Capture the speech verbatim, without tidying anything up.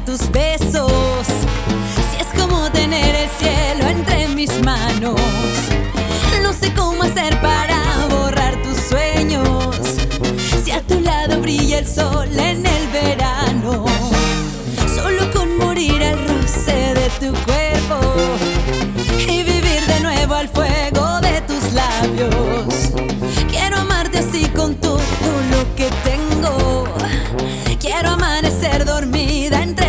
tus besos. Si es como tener el cielo entre mis manos. No sé cómo hacer para borrar tus sueños. Si a tu lado brilla el sol en el verano. Solo con morir al roce de tu cuerpo y vivir de nuevo al fuego de tus labios. Quiero amarte así con todo lo que